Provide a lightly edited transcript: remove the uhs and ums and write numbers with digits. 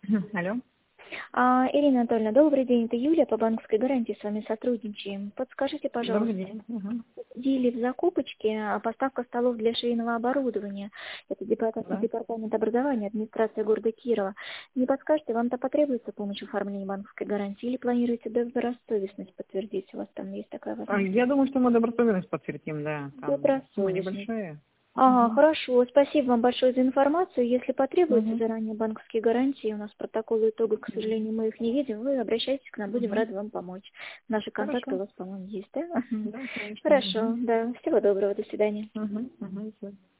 Алло. Ирина Анатольевна, добрый день. Это Юлия по банковской гарантии с вами сотрудничаем. Подскажите, Добрый пожалуйста, день. Мгм. следили в закупочке поставка столов для швейного оборудования. Это Да. департамент образования, администрация города Кирова. Не подскажете, вам-то потребуется помощь в оформлении банковской гарантии или планируете добросовестность подтвердить? У вас там есть такая возможность? Я думаю, что мы добросовестность подтвердим, да. Там суммы Добросовестность. небольшие. Ага, Мгм. хорошо. Спасибо вам большое за информацию. Если потребуется Мгм. заранее банковские гарантии, у нас протоколы итогов, к сожалению, мы их не видим, вы обращайтесь к нам, будем Мгм. рады вам помочь. Наши контакты Хорошо. у вас, по-моему, есть, да? Да, конечно. Хорошо, Мгм. да. Всего доброго, до свидания. Мгм. Мгм. Всё.